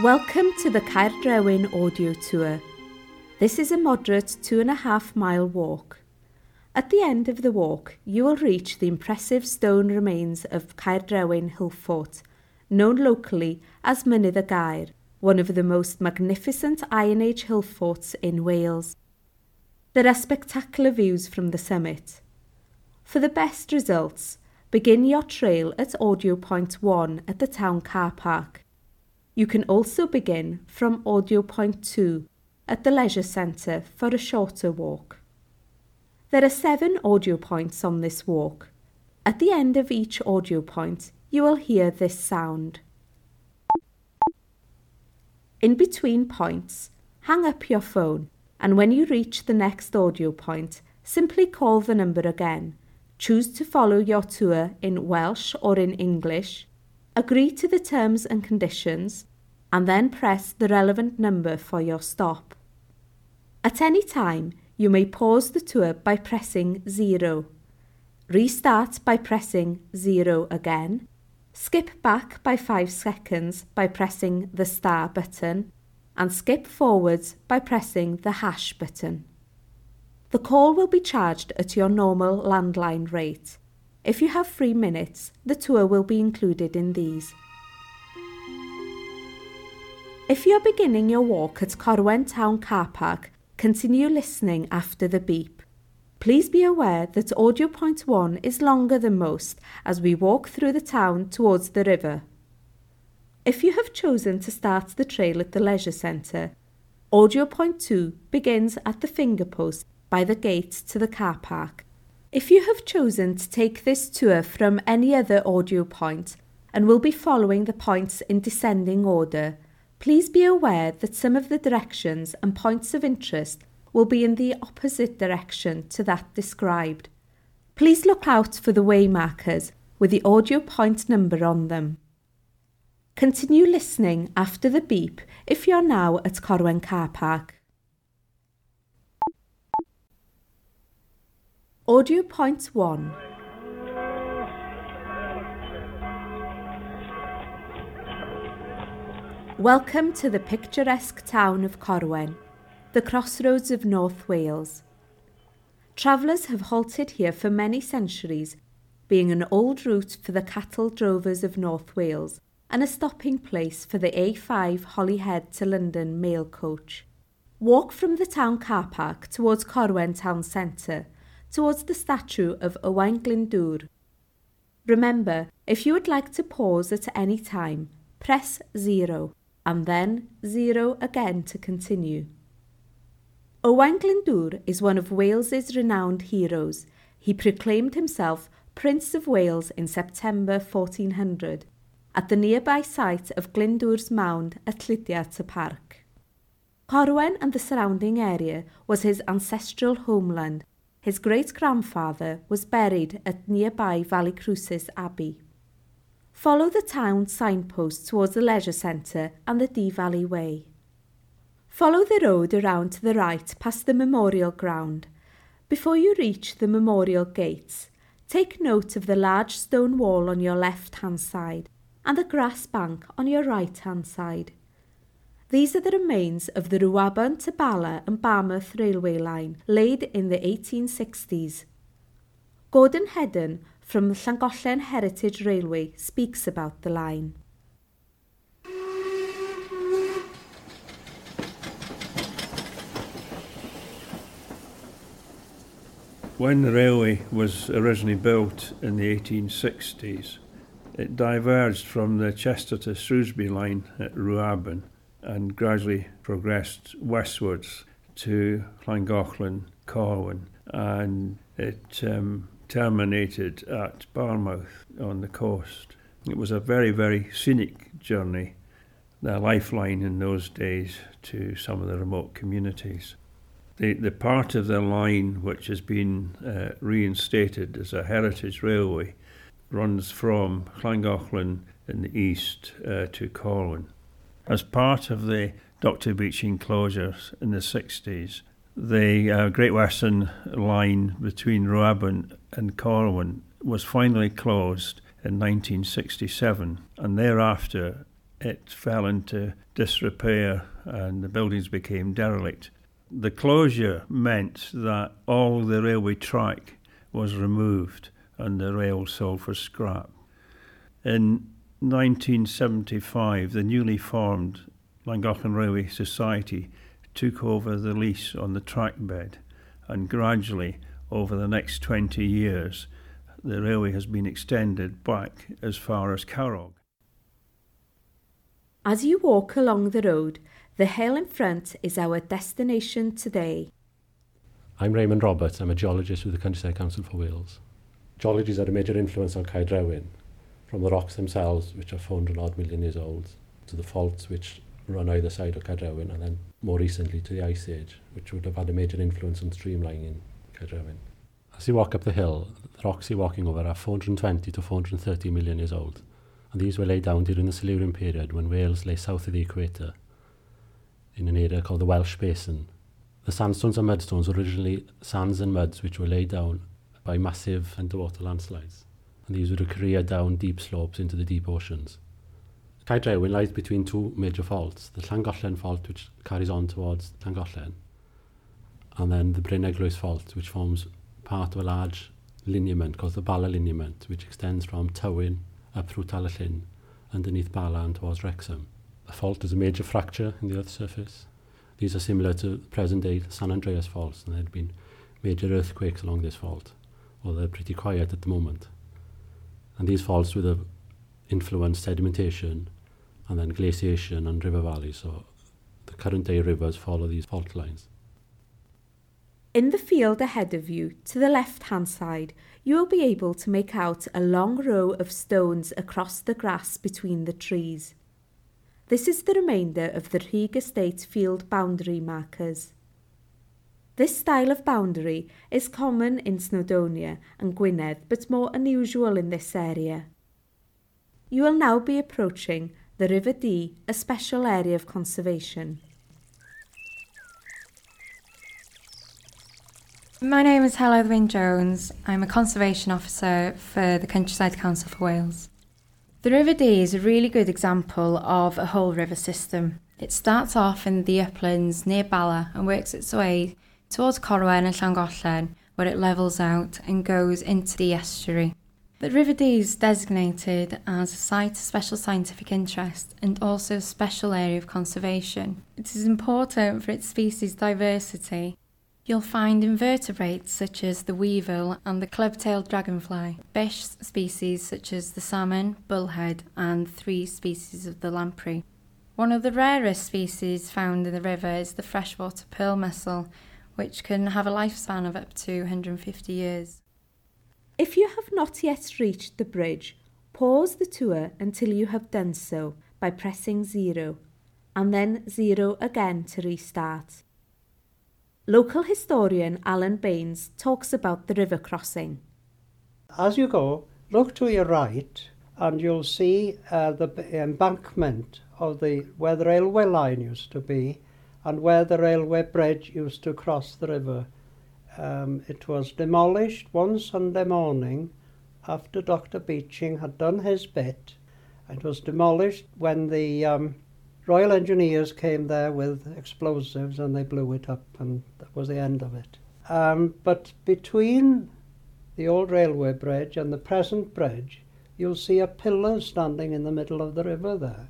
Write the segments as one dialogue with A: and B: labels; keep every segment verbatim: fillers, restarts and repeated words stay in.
A: Welcome to the Caerdrewin audio tour. This is a moderate two and a half mile walk. At the end of the walk, you will reach the impressive stone remains of Caerdrewin Hill Fort, known locally as Mynydd y Gaer, one of the most magnificent Iron Age hill forts in Wales. There are spectacular views from the summit. For the best results, begin your trail at Audio Point one at the town car park. You can also begin from Audio Point two at the Leisure Centre for a shorter walk. There are seven audio points on this walk. At the end of each audio point, you will hear this sound. In between points, hang up your phone, and when you reach the next audio point, simply call the number again. Choose to follow your tour in Welsh or in English, agree to the terms and conditions, and then press the relevant number for your stop. At any time, you may pause the tour by pressing zero, restart by pressing zero again, skip back by five seconds by pressing the star button, and skip forwards by pressing the hash button. The call will be charged at your normal landline rate. If you have three minutes, the tour will be included in these. If you're beginning your walk at Corwen Town Car Park, continue listening after the beep. Please be aware that Audio Point one is longer than most as we walk through the town towards the river. If you have chosen to start the trail at the Leisure Centre, Audio Point two begins at the finger post by the gate to the car park. If you have chosen to take this tour from any other audio point and will be following the points in descending order, please be aware that some of the directions and points of interest will be in the opposite direction to that described. Please look out for the way markers with the audio point number on them. Continue listening after the beep if you're now at Corwen Car Park. Audio Point one. Welcome to the picturesque town of Corwen, the crossroads of North Wales. Travellers have halted here for many centuries, being an old route for the cattle drovers of North Wales and a stopping place for the A five Holyhead to London mail coach. Walk from the town car park towards Corwen town centre, towards the statue of Owain Glyndŵr. Remember, if you would like to pause at any time, press zero, and then zero again to continue. Owain Glyndŵr is one of Wales's renowned heroes. He proclaimed himself Prince of Wales in September fourteen hundred, at the nearby site of Glyndŵr's Mound at Llydiart y Parc. Corwen and the surrounding area was his ancestral homeland. His great-grandfather was buried at nearby Vallecrucis Abbey. Follow the town signpost towards the Leisure Centre and the Dee Valley Way. Follow the road around to the right past the Memorial Ground. Before you reach the Memorial Gates, take note of the large stone wall on your left-hand side and the grass bank on your right-hand side. These are the remains of the Rwabon to Bala and Barmouth railway line laid in the eighteen sixties. Gordon Hedden from the Llangollen Heritage Railway speaks about the line.
B: When the railway was originally built in the eighteen sixties, it diverged from the Chester to Shrewsbury line at Rwabon and gradually progressed westwards to Llangollen, Corwen, and it um, terminated at Barmouth on the coast. It was a very, very scenic journey, the lifeline in those days to some of the remote communities. The, the part of the line which has been uh, reinstated as a heritage railway runs from Llangollen in the east uh, to Corwen. As part of the Doctor Beach enclosures in the sixties, the uh, Great Western line between Rwabon and Corwen was finally closed in nineteen sixty-seven, and thereafter it fell into disrepair and the buildings became derelict. The closure meant that all the railway track was removed and the rail sold for scrap. In nineteen seventy-five, the newly formed Llangollen Railway Society took over the lease on the track bed, and gradually, over the next twenty years, the railway has been extended back as far as Carrog.
A: As you walk along the road, the hill in front is our destination today.
C: I'm Raymond Roberts. I'm a geologist with the Countryside Council for Wales. Geologies are a major influence on Caerdrewin, from the rocks themselves, which are four hundred odd million years old, to the faults which run either side of Caerdrewin, and then more recently to the Ice Age, which would have had a major influence on streamlining in Caerdrewin. As you walk up the hill, the rocks you're walking over are four hundred twenty to four hundred thirty million years old, and these were laid down during the Silurian period when Wales lay south of the equator in an area called the Welsh Basin. The sandstones and mudstones were originally sands and muds which were laid down by massive underwater landslides, and these would have careered down deep slopes into the deep oceans. Caerdrewin lies between two major faults, the Llangollen Fault, which carries on towards Llangollen, and then the Bryn Eglwys Fault, which forms part of a large lineament called the Bala lineament, which extends from Tywyn up through Talyllyn, underneath Bala and towards Wrexham. The fault is a major fracture in the Earth's surface. These are similar to present-day San Andreas faults, and there had been major earthquakes along this fault, although they're pretty quiet at the moment. And these faults would have influenced sedimentation and then glaciation and river valleys, so the current-day rivers follow these fault lines.
A: In the field ahead of you, to the left-hand side, you will be able to make out a long row of stones across the grass between the trees. This is the remainder of the Rhug Estate field boundary markers. This style of boundary is common in Snowdonia and Gwynedd, but more unusual in this area. You will now be approaching the River Dee, a special area of conservation.
D: My name is Helen Wyn-Jones. I'm a Conservation Officer for the Countryside Council for Wales. The River Dee is a really good example of a whole river system. It starts off in the uplands near Bala and works its way towards Corwen and Llangollen, where it levels out and goes into the estuary. The River Dee is designated as a Site of Special Scientific Interest and also a special area of conservation. It is important for its species diversity. You'll find invertebrates such as the weevil and the club-tailed dragonfly, fish species such as the salmon, bullhead, and three species of the lamprey. One of the rarest species found in the river is the freshwater pearl mussel, which can have a lifespan of up to one hundred fifty years.
A: If you have not yet reached the bridge, pause the tour until you have done so by pressing zero, and then zero again to restart. Local historian Alan Baines talks about the river crossing.
E: As you go, look to your right and you'll see uh, the embankment of the where the railway line used to be and where the railway bridge used to cross the river. Um, it was demolished one Sunday morning after Doctor Beeching had done his bit. It was demolished when the um, Royal Engineers came there with explosives and they blew it up, and that was the end of it. Um, but between the old railway bridge and the present bridge, you'll see a pillar standing in the middle of the river there.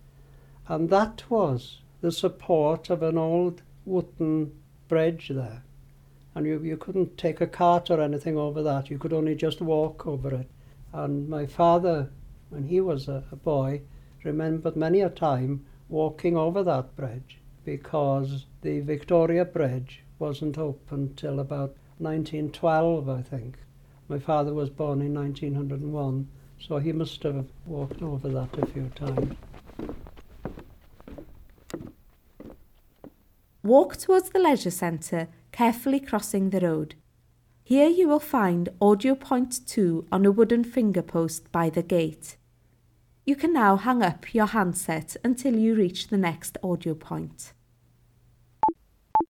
E: And that was the support of an old wooden bridge there. And you, you couldn't take a cart or anything over that, you could only just walk over it. And my father, when he was a, a boy, remembered many a time walking over that bridge because the Victoria Bridge wasn't open till about nineteen twelve, I think. My father was born in nineteen oh one, so he must have walked over that a few times.
A: Walk towards the leisure centre, carefully crossing the road. Here you will find audio point two on a wooden finger post by the gate. You can now hang up your handset until you reach the next audio point.